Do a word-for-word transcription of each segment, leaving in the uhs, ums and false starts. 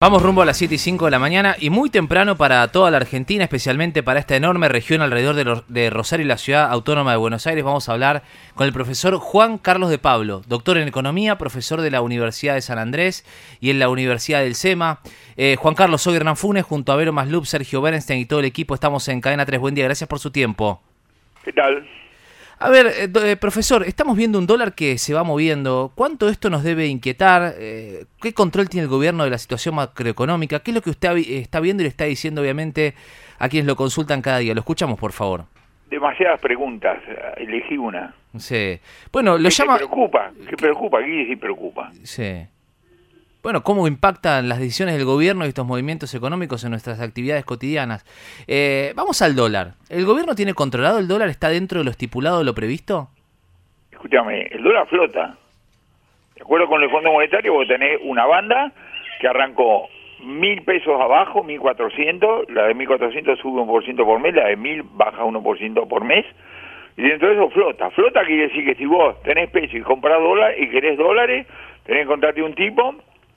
Vamos rumbo a las siete y cinco de la mañana y muy temprano para toda la Argentina, especialmente para esta enorme región alrededor de, Ro- de Rosario y la ciudad autónoma de Buenos Aires. Vamos a hablar con el profesor Juan Carlos de Pablo, doctor en Economía, profesor de la Universidad de San Andrés y en la Universidad del SEMA. Eh, Juan Carlos, soy Hernán Funes, junto a Vero Maslup, Sergio Bernstein y todo el equipo. Estamos en Cadena tres. Buen día, gracias por su tiempo. ¿Qué tal? A ver, eh, do- eh, profesor, estamos viendo un dólar que se va moviendo. ¿Cuánto esto nos debe inquietar? Eh, ¿Qué control tiene el gobierno de la situación macroeconómica? ¿Qué es lo que usted avi- está viendo y le está diciendo, obviamente, a quienes lo consultan cada día? Lo escuchamos, por favor. Demasiadas preguntas, elegí una. Sí. Bueno, lo ¿Qué llama... te preocupa? ¿Qué preocupa? ¿Qué quiere decir preocupa? Sí. Bueno, ¿cómo impactan las decisiones del gobierno y estos movimientos económicos en nuestras actividades cotidianas? Eh, vamos al dólar. ¿El gobierno tiene controlado el dólar? ¿Está dentro de lo estipulado, de lo previsto? Escúchame, el dólar flota. De acuerdo con el Fondo Monetario, vos tenés una banda que arrancó mil pesos abajo, mil cuatrocientos, la de mil cuatrocientos sube un por ciento por mes, la de mil baja uno por ciento por mes, y dentro de eso flota. Flota quiere decir que si vos tenés pesos y comprás dólares y querés dólares, tenés que encontrarte un tipo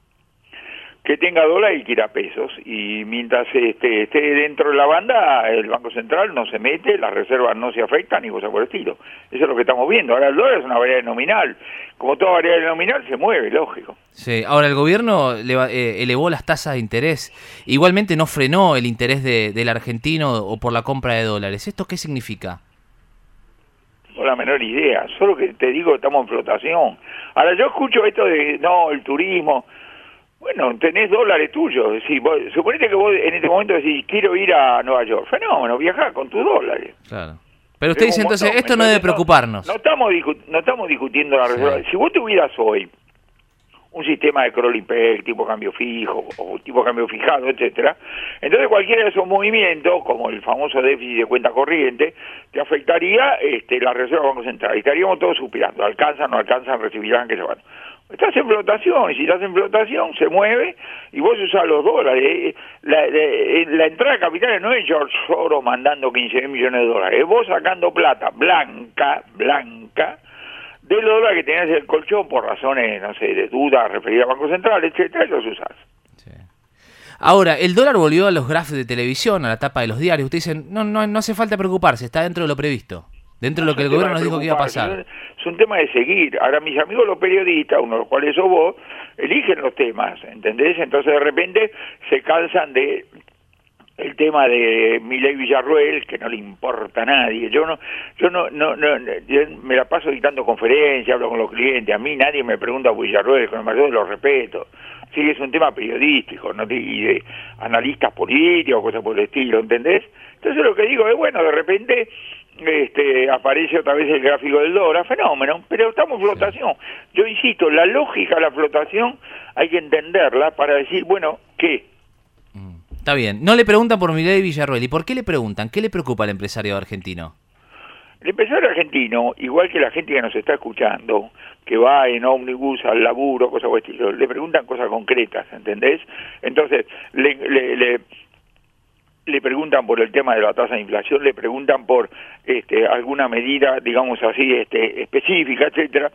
que tenga dólar y quiera pesos, y mientras este, esté dentro de la banda, el Banco Central no se mete, las reservas no se afectan ni cosas por el estilo. Eso es lo que estamos viendo. Ahora el dólar es una variable nominal, como toda variable nominal se mueve, lógico. Sí. Ahora, el gobierno leva- eh, elevó las tasas de interés. Igualmente no frenó el interés de, del argentino o por la compra de dólares. ¿Esto qué significa? No la menor idea, solo que te digo que estamos en flotación. Ahora yo escucho esto de, no, el turismo. Bueno, tenés dólares tuyos. Sí, vos, suponete que vos en este momento decís, quiero ir a Nueva York. Fenómeno, viajá con tus dólares. Claro. Pero usted dice Es un entonces, montón, esto no debe entonces, preocuparnos. No, no, estamos, discu- no estamos discutiendo la Sí. reserva. Si vos tuvieras hoy un sistema de crawling peg, tipo cambio fijo, o tipo cambio fijado, etcétera, entonces cualquiera de esos movimientos, como el famoso déficit de cuenta corriente, te afectaría este, la reserva del Banco Central. Y estaríamos todos suspirando, alcanzan, no alcanzan, recibirán, que se van. Estás en flotación, y si estás en flotación, se mueve, y vos usás los dólares. La, la, la entrada de capitales no es George Soros mandando quince mil millones de dólares, es vos sacando plata blanca, blanca, de los dólares que tenés en el colchón por razones, no sé, de duda referida al Banco Central, etcétera, y los usás. Sí. Ahora, el dólar volvió a los graphs de televisión, a la tapa de los diarios. Usted dice, no, no, no hace falta preocuparse, está dentro de lo previsto. Dentro de lo que el gobierno nos dijo que iba a pasar. Es un tema de seguir. Ahora, mis amigos los periodistas, uno de los cuales sos vos, eligen los temas, ¿entendés? Entonces, de repente, se cansan de el tema de Milei Villarruel, que no le importa a nadie. Yo no, yo no, no, no, yo me la paso dictando conferencias, hablo con los clientes. A mí nadie me pregunta por Villarruel, con el mayor de los respetos. Sí, es un tema periodístico, ¿no? Y de analistas políticos, cosas por el estilo, ¿entendés? Entonces, lo que digo es, bueno, de repente este aparece otra vez el gráfico del dólar, fenómeno, pero estamos en flotación. Yo insisto, la lógica de la flotación hay que entenderla para decir, bueno, ¿qué? Está bien. No le preguntan por Milei Villarruel. ¿Y por qué le preguntan? ¿Qué le preocupa al empresario argentino? El empresario argentino, igual que la gente que nos está escuchando, que va en ómnibus al laburo, cosas por el estilo, le preguntan cosas concretas, ¿entendés? Entonces, le, le, le le preguntan por el tema de la tasa de inflación, le preguntan por este alguna medida, digamos así, este específica, etcétera.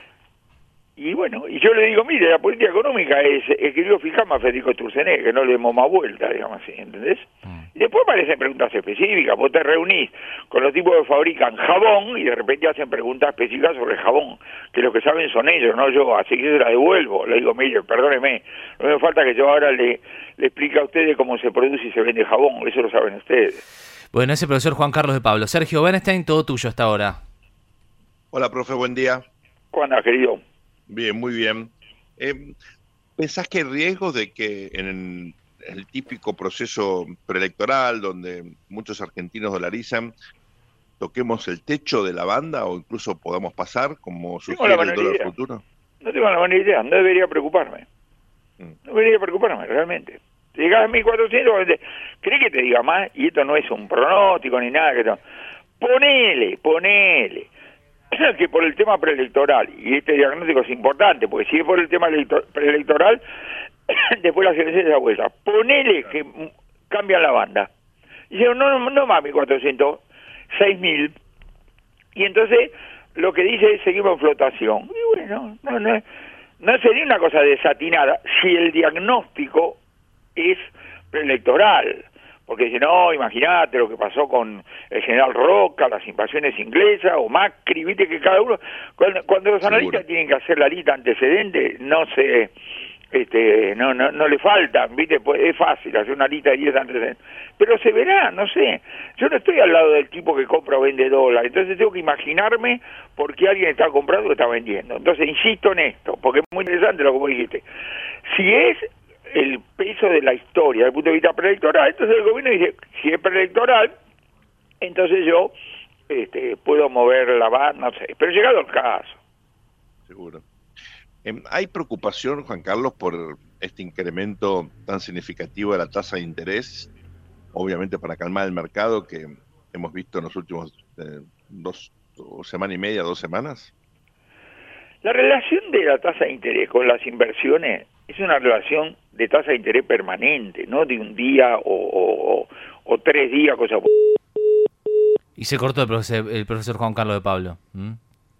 Y bueno, y yo le digo, mire, la política económica es, escribió Fijama Federico Sturzenegger, que no le demos más vuelta, digamos así, ¿entendés? Y después aparecen preguntas específicas, vos te reunís con los tipos que fabrican jabón y de repente hacen preguntas específicas sobre el jabón, que lo que saben son ellos, no yo, así que yo se la devuelvo. Le digo, mire, perdóneme, no me falta que yo ahora le, le explique a ustedes cómo se produce y se vende jabón, eso lo saben ustedes. Bueno, ese profesor Juan Carlos de Pablo. Sergio Bernstein, todo tuyo hasta ahora. Hola, profe, buen día. ¿Cómo andás, querido? Bien, muy bien. Eh, ¿Pensás que hay riesgos de que en el típico proceso preelectoral, donde muchos argentinos dolarizan, toquemos el techo de la banda o incluso podamos pasar, como sugiere el dólar idea. futuro? No tengo la menor idea, no debería preocuparme. Mm. No debería preocuparme, realmente. Si llegas a mil cuatrocientos, ¿crees que te diga más? Y esto no es un pronóstico ni nada. que no. Ponele, ponele. que por el tema preelectoral, y este diagnóstico es importante, porque si es por el tema elector- preelectoral, después las elecciones de la vuelta, ponele que cambian la banda. Y dijeron, no, no, no más mil cuatrocientos, seis mil. Y entonces lo que dice es seguimos en flotación. Y bueno, no, no, no sería una cosa desatinada si el diagnóstico antes preelectoral. Porque dice, no, imagínate lo que pasó con el general Roca, las invasiones inglesas, o Macri, viste que cada uno... Cuando, cuando los analistas tienen que hacer la lista antecedente, no se... Este, no, no, no le faltan, viste, pues es fácil hacer una lista de diez antecedentes. Pero se verá, no sé. Yo no estoy al lado del tipo que compra o vende dólares, entonces tengo que imaginarme por qué alguien está comprando o está vendiendo. Entonces insisto en esto, porque es muy interesante lo que vos dijiste. Si es el peso de la historia desde el punto de vista preelectoral, entonces el gobierno dice, si es preelectoral, entonces yo este, puedo mover la barra, no sé, pero llegado el caso. Seguro. Eh, ¿Hay preocupación, Juan Carlos, por este incremento tan significativo de la tasa de interés? Obviamente para calmar el mercado que hemos visto en los últimos eh, dos, dos semanas y media, dos semanas. La relación de la tasa de interés con las inversiones es una relación de tasa de interés permanente, no de un día o, o, o, o tres días, cosa. Y se cortó el profesor, el profesor Juan Carlos de Pablo. ¿Mm?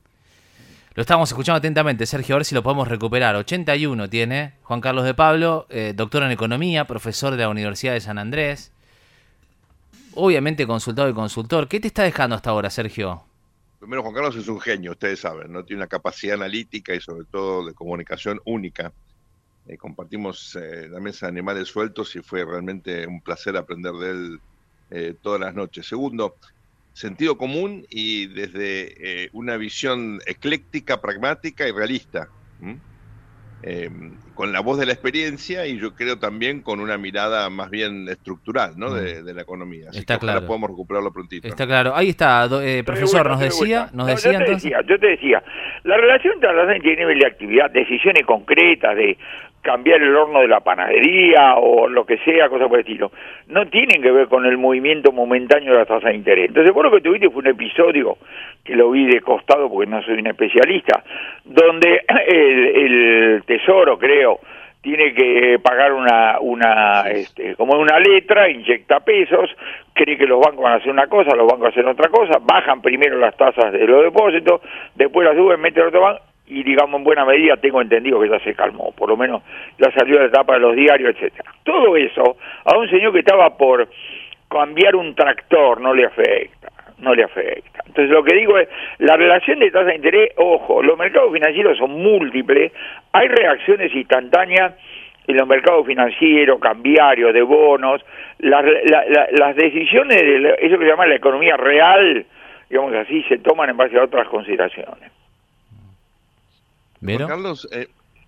Lo estábamos escuchando atentamente, Sergio, a ver si lo podemos recuperar. ochenta y uno tiene Juan Carlos de Pablo, eh, doctor en Economía, profesor de la Universidad de San Andrés. Obviamente consultado y consultor. ¿Qué te está dejando hasta ahora, Sergio? Primero, Juan Carlos es un genio, ustedes saben, ¿no? Tiene una capacidad analítica y sobre todo de comunicación única. Eh, compartimos eh, la mesa de animales sueltos y fue realmente un placer aprender de él eh, todas las noches. Segundo, sentido común y desde eh, una visión ecléctica, pragmática y realista, ¿Mm? eh, con la voz de la experiencia y yo creo también con una mirada más bien estructural, ¿no? de, de la economía. Así está que ojalá claro. podamos recuperarlo prontito. Está claro. Ahí está, do, eh, profesor, nos decía, nos no, decía yo te entonces... decía, yo te decía, la relación entre la tasa de nivel de actividad, decisiones concretas de cambiar el horno de la panadería o lo que sea, cosas por el estilo, no tienen que ver con el movimiento momentáneo de la tasa de interés. Entonces, vos lo que tuviste fue un episodio, que lo vi de costado porque no soy un especialista, donde el, el Tesoro, creo, tiene que pagar una, una este, como una letra, inyecta pesos, cree que los bancos van a hacer una cosa, los bancos hacen otra cosa, bajan primero las tasas de los depósitos, después las suben, meten otro banco, y digamos en buena medida tengo entendido que ya se calmó, por lo menos ya salió de la etapa de los diarios, etcétera. Todo eso a un señor que estaba por cambiar un tractor no le afecta, no le afecta. Entonces lo que digo es, la relación de tasa de interés, ojo, los mercados financieros son múltiples, hay reacciones instantáneas en los mercados financieros, cambiarios, de bonos, las, la, la, las decisiones de eso que se llama la economía real, digamos así, se toman en base a otras consideraciones. Juan Carlos, eh,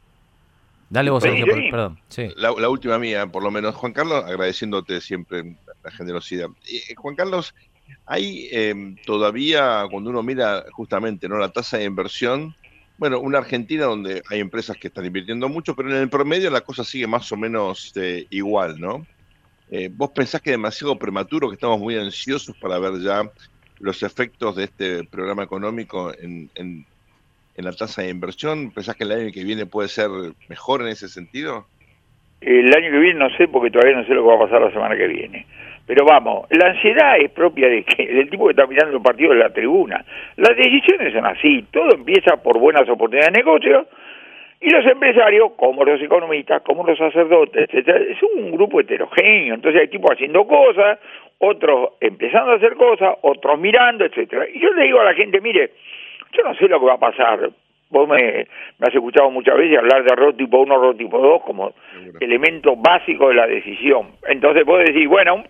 dale vos, Sergio, sí. perdón. Sí. La, la última mía, por lo menos. Juan Carlos, agradeciéndote siempre la generosidad. Eh, Juan Carlos, hay eh, todavía, cuando uno mira justamente no la tasa de inversión, bueno, una Argentina donde hay empresas que están invirtiendo mucho, pero en el promedio la cosa sigue más o menos eh, igual, ¿no? Eh, ¿Vos pensás que es demasiado prematuro, que estamos muy ansiosos para ver ya los efectos de este programa económico en... en en la tasa de inversión? ¿Pensás que el año que viene puede ser mejor en ese sentido? El año que viene no sé, porque todavía no sé lo que va a pasar la semana que viene. Pero vamos, la ansiedad es propia de que del tipo que está mirando el partido de la tribuna. Las decisiones son así, todo empieza por buenas oportunidades de negocio, y los empresarios, como los economistas, como los sacerdotes, etcétera, es un grupo heterogéneo. Entonces hay tipos haciendo cosas, otros empezando a hacer cosas, otros mirando, etcétera. Y yo le digo a la gente, mire, yo no sé lo que va a pasar. Vos me, me has escuchado muchas veces hablar de error tipo uno, error tipo dos como Seguro. Elemento básico de la decisión. Entonces vos decís, bueno,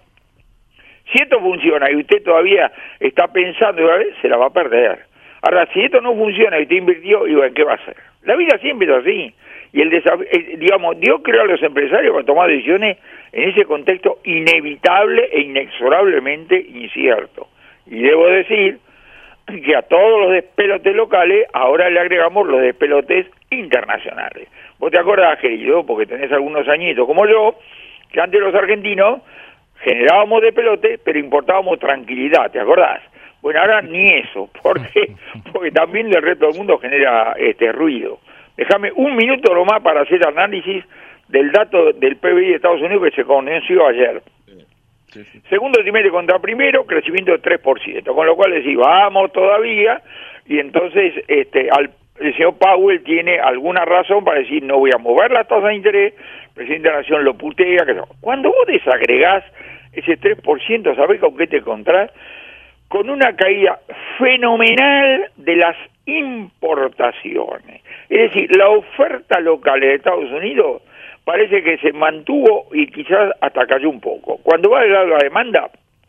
si esto funciona y usted todavía está pensando, se la va a perder. Ahora, si esto no funciona y usted invirtió, y bueno, ¿qué va a hacer? La vida siempre es así. Y el desafío, digamos, Dios creó a los empresarios para tomar decisiones en ese contexto inevitable e inexorablemente incierto. Y debo decir que a todos los despelotes locales ahora le agregamos los despelotes internacionales. Vos te acordás, querido, porque tenés algunos añitos como yo, que antes los argentinos generábamos despelotes, pero importábamos tranquilidad, ¿te acordás? Bueno, ahora ni eso, porque porque también el resto del mundo genera este ruido. Déjame un minuto nomás para hacer análisis del dato del P B I de Estados Unidos que se conoció ayer. Sí, sí. Segundo trimestre contra primero, crecimiento de tres por ciento, con lo cual decís, vamos todavía, y entonces este al el señor Powell tiene alguna razón para decir no voy a mover la tasa de interés, el presidente de la Nación lo putea, que no. Cuando vos desagregás ese tres por ciento, ¿sabés con qué te encontrás? Con una caída fenomenal de las importaciones. Es decir, la oferta local de Estados Unidos parece que se mantuvo y quizás hasta cayó un poco. Cuando va del lado de la demanda,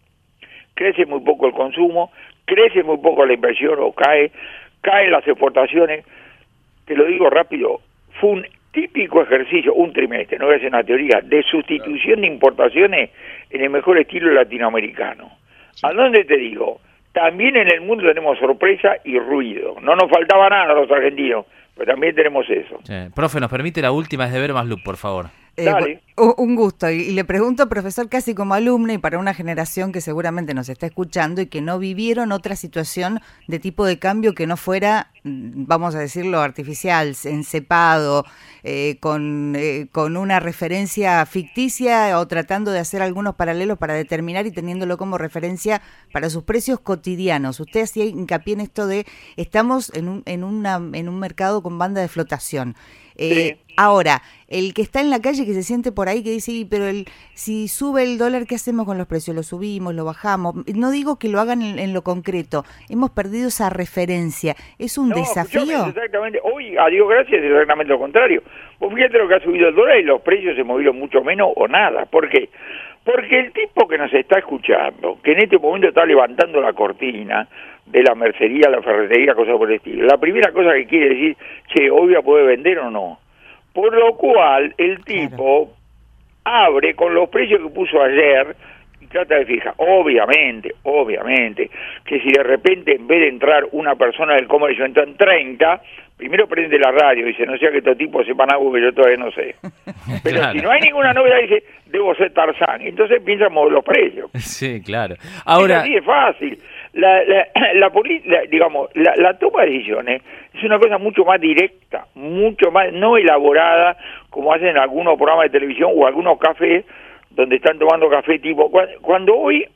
crece muy poco el consumo, crece muy poco la inversión o cae, caen las exportaciones. Te lo digo rápido, fue un típico ejercicio, un trimestre, no voy a hacer una teoría, de sustitución de importaciones en el mejor estilo latinoamericano. ¿A dónde te digo? También en el mundo tenemos sorpresa y ruido. No nos faltaba nada a los argentinos, pero también tenemos eso. Sí. Profe, ¿nos permite la última? Es de Ver Más Loop, por favor. Eh, un gusto, y le pregunto, profesor, casi como alumno y para una generación que seguramente nos está escuchando y que no vivieron otra situación de tipo de cambio que no fuera, vamos a decirlo, artificial, encepado, eh, con, eh, con una referencia ficticia o tratando de hacer algunos paralelos para determinar y teniéndolo como referencia para sus precios cotidianos. Usted hacía hincapié en esto de estamos en un, en una, en un mercado con banda de flotación. Eh, sí. Ahora, el que está en la calle, que se siente por ahí, que dice, pero el, si sube el dólar, ¿qué hacemos con los precios? ¿Lo subimos, lo bajamos? No digo que lo hagan en, en lo concreto, hemos perdido esa referencia. ¿Es un no, desafío? Exactamente, hoy, a Dios gracias, es exactamente lo contrario. Vos fíjate lo que ha subido el dólar y los precios se movieron mucho menos o nada. ¿Por qué? Porque el tipo que nos está escuchando, que en este momento está levantando la cortina de la mercería, la ferretería, cosas por el estilo, la primera cosa que quiere decir, che, hoy voy a poder vender o no. Por lo cual, el tipo claro. abre con los precios que puso ayer y trata de fijar. Obviamente, obviamente, que si de repente en vez de entrar una persona del comercio entra en treinta, primero prende la radio y dice, no sea que estos tipos sepan algo que yo todavía no sé. Pero claro. si no hay ninguna novedad, dice, debo ser Tarzán. Entonces piensa en mover los precios. Sí, claro. Ahora... Es así, es fácil. La, la, la, la, digamos, la, la toma de decisiones es una cosa mucho más directa, mucho más no elaborada, como hacen algunos programas de televisión o algunos cafés donde están tomando café tipo... Cuando, cuando hoy,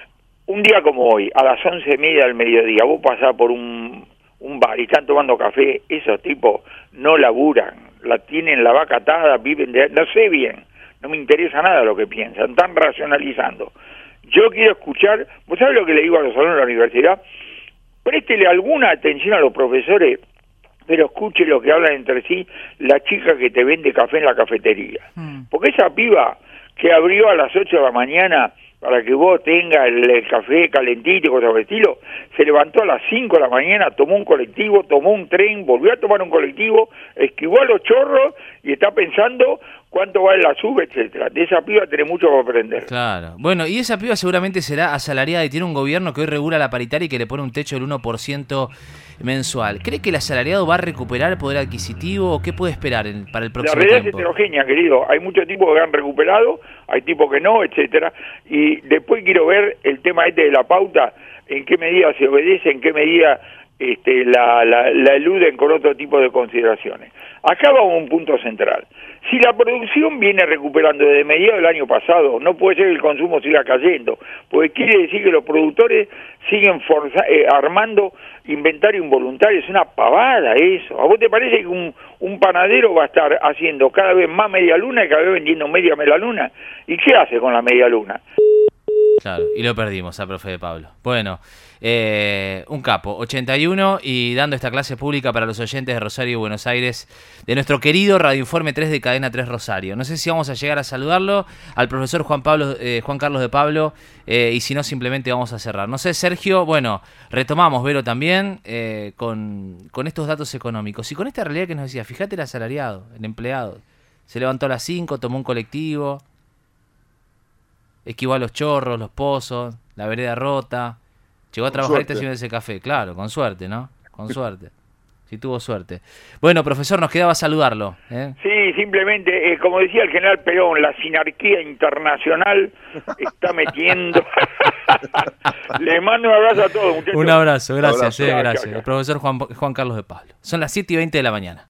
un día como hoy, a las once y media del mediodía, vos pasás por un... un bar y están tomando café, esos tipos no laburan, la tienen la vaca atada, viven de... no sé bien, no me interesa nada lo que piensan, están racionalizando. Yo quiero escuchar, ¿vos sabés lo que le digo a los alumnos de la universidad? Préstele alguna atención a los profesores, pero escuche lo que hablan entre sí la chica que te vende café en la cafetería. Mm. Porque esa piba que abrió a las ocho de la mañana para que vos tengas el, el café calentito y cosas por el estilo, se levantó a las cinco de la mañana, tomó un colectivo, tomó un tren, volvió a tomar un colectivo, esquivó a los chorros y está pensando cuánto vale la sub, etcétera. De esa piba tenés mucho para aprender. Claro. Bueno, y esa piba seguramente será asalariada y tiene un gobierno que hoy regula la paritaria y que le pone un techo del uno por ciento mensual. ¿Cree que el asalariado va a recuperar el poder adquisitivo o qué puede esperar en, para el próximo tiempo? La realidad tiempo? Es heterogénea, querido. Hay muchos tipos que han recuperado, hay tipos que no, etcétera. Y después quiero ver el tema este de la pauta, en qué medida se obedece, en qué medida este, la, la, la eluden con otro tipo de consideraciones. Acá vamos a un punto central. Si la producción viene recuperando desde mediados del año pasado, no puede ser que el consumo siga cayendo, porque quiere decir que los productores siguen forza, eh, armando inventario involuntario. Es una pavada eso. ¿A vos te parece que un, un panadero va a estar haciendo cada vez más media luna y cada vez vendiendo media media luna? ¿Y qué hace con la media luna? Claro, y lo perdimos a profe de Pablo. Bueno, eh, un capo, ochenta y uno, y dando esta clase pública para los oyentes de Rosario y Buenos Aires, de nuestro querido Radio Informe tres de Cadena tres Rosario. No sé si vamos a llegar a saludarlo al profesor Juan Pablo, eh, Juan Carlos de Pablo, eh, y si no, simplemente vamos a cerrar. No sé, Sergio, bueno, retomamos, Vero, también, eh, con, con estos datos económicos y con esta realidad que nos decía, fíjate el asalariado, el empleado, se levantó a las cinco, tomó un colectivo, esquivó a los chorros, los pozos, la vereda rota, llegó a trabajar y está haciendo ese café, claro, con suerte, ¿no? Con suerte, sí tuvo suerte. Bueno, profesor, nos quedaba saludarlo, ¿eh? Sí, simplemente, eh, como decía el general Perón, la sinarquía internacional está metiendo. Les mando un abrazo a todos, muchachos. Un abrazo, gracias, un abrazo. Eh, gracias. Chao, chao. El profesor Juan, Juan Carlos de Pablo. Son las siete y veinte de la mañana.